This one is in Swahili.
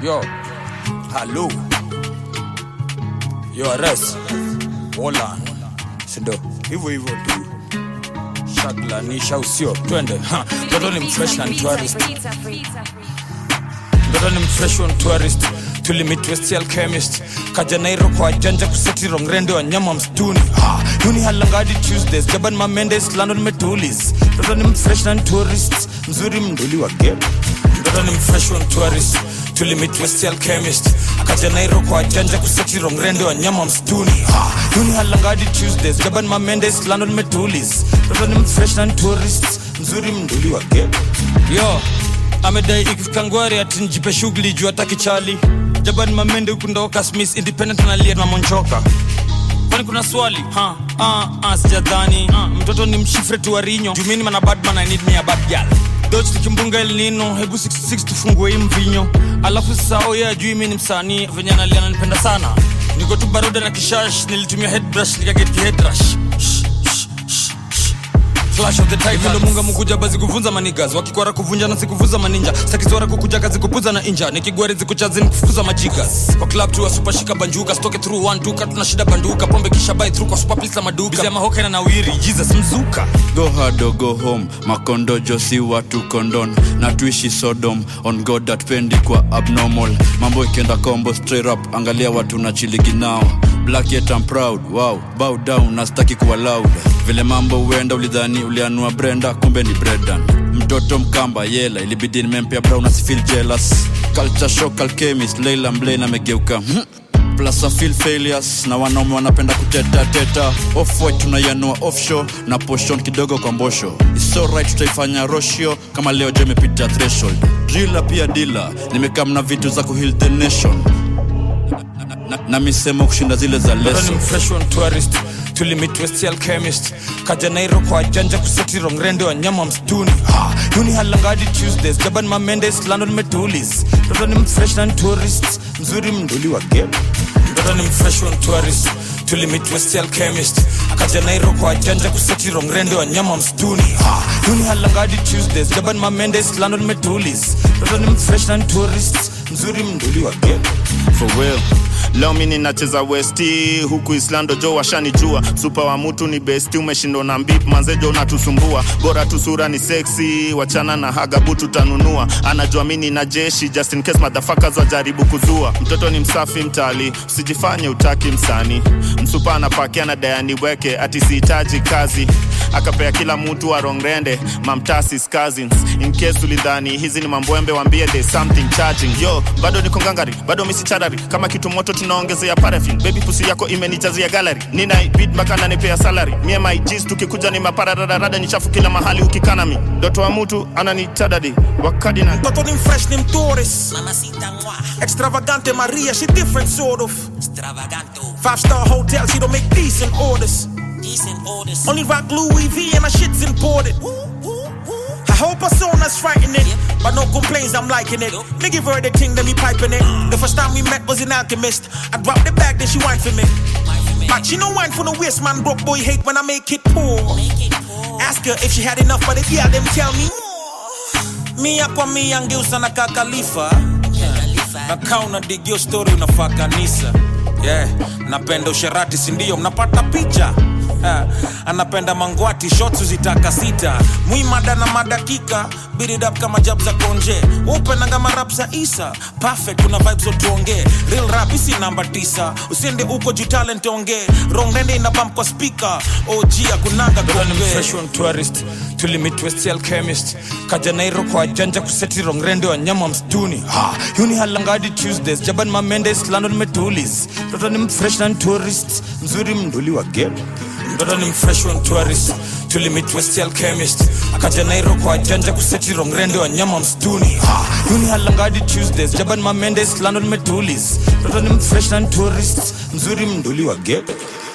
Yo, hello. Yo, arrest. Hola. Sindo, hivyo tu. Shagla nisha usio, twende. Toto ni mfresh na tourist. Toto ni mfresh on tourist. Tulimit West Alchemist. Kaja Nairo kwa janja kuseti rongrende wa nyama mstuni. Yuni halangadi Tuesdays. Jaban Mamendes, London Metulis. Toto ni mfresh na tourist. Mzuri mduli wa game. Toto ni mfresh on tourist. Tulimit West Alchemist. Kaja Nairo kwa janja kuseti rongrende wa nyama mstuni. Yuni halangadi Tuesdays. Jaban Mamendes, London Metulis. Toto ni mfresh na tourist. Mzuri mduli wa game. Yo, amedai ikifika ngwari ati njipe shughuli juu ataki chali. Jaban Mamende kundoka Smith independent na lia na monchoka. Kwani kuna swali? Sijadhani. Mtoto ni mshifre tu warinyo. Jumini mana bad man, I need me a bad girl. Dodge tukimbunga El Nino, hebu 66 tufungue hii mvinyo. Alafu sao ya juu mimi ni msanii, venye analia ananipenda sana. Niko tu baroda na kishash, nilitumia headbrush nikaget ki headrush. Flash of the Titans. Vilo munga mukuja bazi kuvunza manigas. Wakikwara kuvunja na sikuvuza maninja. Stakiswara kukuja kazi kupuza na inja. Nikigwari zikuchazi nikufuza majigas. Kwa club tu wa super shika banjuka. Stoke through one duka tunashida banduka. Pombe kisha buy through kwa super please la maduka. Bizema hoka na nawiri Jesus mzuka. Go hard or go home. Makondo josi watu kondon. Na tuishi Sodom. On God that pendi kwa abnormal. Mambo ikenda combo straight up. Angalia watu na chiligi nao. Black yet I'm proud, wow, bow down, nastaki kuwa loud. Vile mambo uenda ulidhani ulianua Brenda, kumbe ni Bredan. Mtoto mkamba, yela, ilibidi nimempea brown as feel jealous. Culture shock, alchemist, Leila Mblane amegeuka plus I feel failures, na wanaume wanapenda kuteta. Off-white tunayanua offshore, na portion kidogo kwa mbosho. It's alright tutaifanya roshio, kama leo je mepita threshold. Driller pia dealer, nimekam na vitu za kuheal the nation. Na misemo kushinda zile za leso. Toto ni mfresh on tourist. Tulimit West Alchemist. Kaja Nairo kwa janja kuseti rongrende wa nyama mstuni. Yuni halangadi Tuesdays. Jaban Mamendes, London Metulis. Toto ni mfresh na tourist. Mzuri mduli wa game. Toto ni mfresh on tourist. Tulimit West Alchemist. Kaja Nairo kwa janja kuseti rongrende wa nyama mstuni. Yuni halangadi Tuesdays. Jaban Mamendes, London Metulis. Toto ni mfresh na tourist. Mzuri mduli wa game. For real. Leo mini nacheza Westi, huku Islando jo washanijua. Super wa mutu ni besti, umeshindo na mbip, manzejo unatusumbua. Bora tu sura ni sexy, wachana na hagabutu tanunua. Anajua mini na jeshi, just in case motherfuckers wajaribu kuzua. Mtoto ni msafi mtali, usijifanye utaki msani. Msupa anapakia na dayani weke, ati sihitaji kazi. Akapea kila mtu wa rongrende, mamtasis cousins. In case ulidhani, hizi ni mamboembe wambie there's something charging. Yo, bado niko ngangari, bado misi charari. Kama kitu moto tunaongezea paraffin. Baby pussy yako imenijazia gallery. Nina beat mpaka nanipea salary. Me and my G's tukikuja ni maparararada ni chafu kila mahali ukikana mi. Doto wa mtu ananitadadi wakadi na Toto ni fresh ni mtourist. Mamacita moi. Extravagante Maria, she different sort of. Extravaganto. 5-star hotel, she don't make decent orders. Only rock Louis V and my shit's imported. I hope her son's frightening, but no complaints, I'm liking it. Me give her the thing, then me piping it. The first time we met was in Alchemist. I dropped the bag, then she whined for me. But she no wine for the waist, man. Broke boy hate when I make it poor. Ask her if she had enough, but if yeah, them tell me me kwa mi angeusa na kakalifa. Na kauna digio story unafaka nisa. Yeah, napenda usherati sindio, mnapata picha. Anapenda mangwati, shots uzitaka sita. Muimada na madakika, beat it up kama jab za konje. Open na kama rap za Isa. Perfect, kuna vibes otuonge. Real rap isi namba 9. Usiende uko juu talent onge. Rongrende ina bump kwa speaker. OG akunanga konge. Toto ni mfresh on tourist. Tulimit West Alchemist. Kaja Nairo kwa janja kuseti rongrende wa nyama mstuni. Yuni halangadi Tuesdays. Jaban Mamendes, London Metulis. Toto ni mfresh na tourist. Mzuri mduli wa game. Toto ni mfresh on tourist. Tulimit West Alchemist. Kaja Nairo kwa janja kuseti rongrende wa nyama mstuni. Yuni halangadi Tuesdays. Jaban Mamendes, London Metulis. Toto ni mfresh na tourist. Mzuri mduli wa game.